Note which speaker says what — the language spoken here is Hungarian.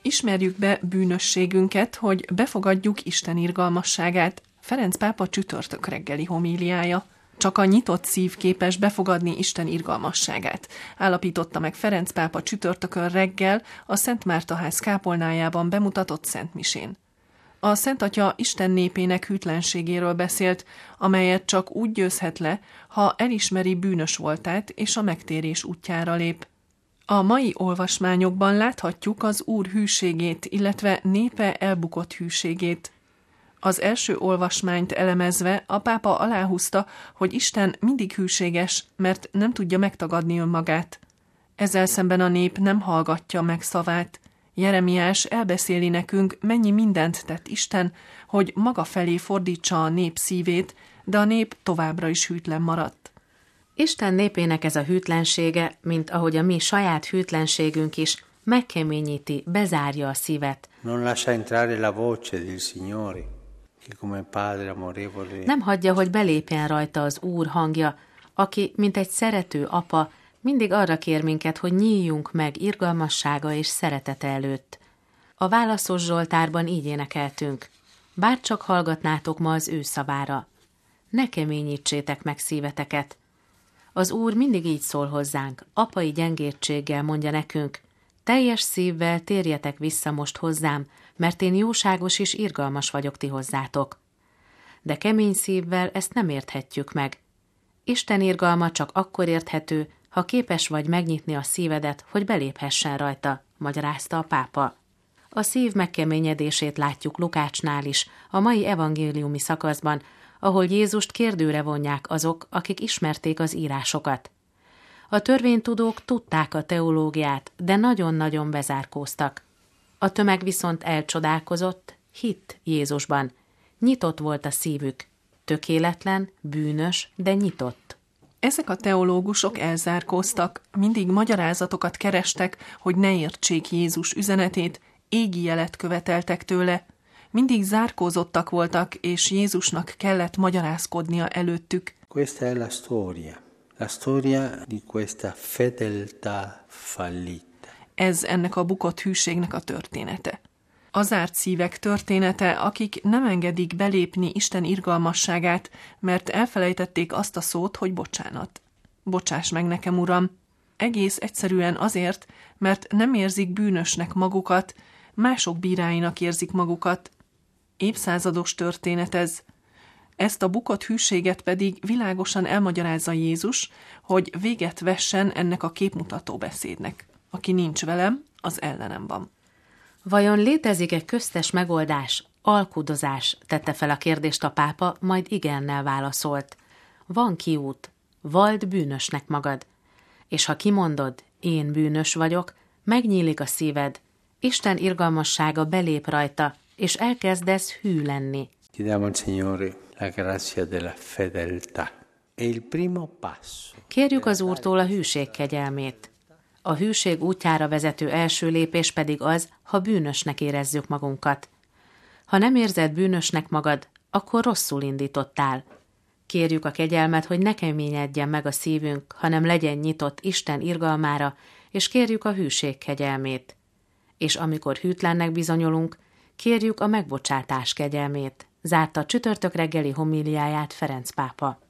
Speaker 1: Ismerjük be bűnösségünket, hogy befogadjuk Isten irgalmasságát. Ferenc pápa csütörtök reggeli homíliája. Csak a nyitott szív képes befogadni Isten irgalmasságát, állapította meg Ferenc pápa csütörtökön reggel a Szent Márta-ház kápolnájában bemutatott szentmisén. A Szent Atya Isten népének hűtlenségéről beszélt, amelyet csak úgy győzhet le, ha elismeri bűnös voltát és a megtérés útjára lép. A mai olvasmányokban láthatjuk az Úr hűségét, illetve népe elbukott hűségét. Az első olvasmányt elemezve a pápa aláhúzta, hogy Isten mindig hűséges, mert nem tudja megtagadni önmagát. Ezzel szemben a nép nem hallgatja meg szavát. Jeremiás elbeszéli nekünk, mennyi mindent tett Isten, hogy maga felé fordítsa a nép szívét, de a nép továbbra is hűtlen maradt.
Speaker 2: Isten népének ez a hűtlensége, mint ahogy a mi saját hűtlenségünk is, megkeményíti, bezárja a szívet.
Speaker 3: Non lascia entrare la voce del Signore.
Speaker 2: Nem hagyja, hogy belépjen rajta az Úr hangja, aki, mint egy szerető apa, mindig arra kér minket, hogy nyíljunk meg irgalmassága és szeretete előtt. A válaszos Zsoltárban így énekeltünk: bárcsak hallgatnátok ma az ő szavára. Ne keményítsétek meg szíveteket. Az Úr mindig így szól hozzánk, apai gyengétséggel mondja nekünk: teljes szívvel térjetek vissza most hozzám, mert én jóságos és irgalmas vagyok ti hozzátok. De kemény szívvel ezt nem érthetjük meg. Isten irgalma csak akkor érthető, ha képes vagy megnyitni a szívedet, hogy beléphessen rajta, magyarázta a pápa. A szív megkeményedését látjuk Lukácsnál is, a mai evangéliumi szakaszban, ahol Jézust kérdőre vonják azok, akik ismerték az írásokat. A törvénytudók tudták a teológiát, de nagyon-nagyon bezárkóztak. A tömeg viszont elcsodálkozott, hitt Jézusban. Nyitott volt a szívük. Tökéletlen, bűnös, de nyitott.
Speaker 1: Ezek a teológusok elzárkóztak, mindig magyarázatokat kerestek, hogy ne értsék Jézus üzenetét, égi jelet követeltek tőle. Mindig zárkózottak voltak, és Jézusnak kellett magyarázkodnia előttük.
Speaker 3: Questa è la storia di questa fedeltà fallita.
Speaker 1: Ez ennek a bukott hűségnek a története. A zárt szívek története, akik nem engedik belépni Isten irgalmasságát, mert elfelejtették azt a szót, hogy bocsánat. Bocsáss meg nekem, Uram! Egész egyszerűen azért, mert nem érzik bűnösnek magukat, mások bíráinak érzik magukat. Évszázados történet ez. Ezt a bukott hűséget pedig világosan elmagyarázza Jézus, hogy véget vessen ennek a képmutató beszédnek. Aki nincs velem, az ellenem van.
Speaker 2: Vajon létezik-e köztes megoldás, alkudozás? Tette fel a kérdést a pápa, majd igennel válaszolt. Van kiút, vald bűnösnek magad. És ha kimondod, én bűnös vagyok, megnyílik a szíved, Isten irgalmassága belép rajta, és elkezdesz hű lenni.
Speaker 3: Chiediamo al Signore la grazia della fedeltà. È il primo passo.
Speaker 2: Kérjük az Úrtól a hűség kegyelmét. A hűség útjára vezető első lépés pedig az, ha bűnösnek érezzük magunkat. Ha nem érzed bűnösnek magad, akkor rosszul indítottál. Kérjük a kegyelmet, hogy ne keményedjen meg a szívünk, hanem legyen nyitott Isten irgalmára, és kérjük a hűség kegyelmét. És amikor hűtlennek bizonyulunk, kérjük a megbocsátás kegyelmét, zárta csütörtök reggeli homíliáját Ferenc pápa.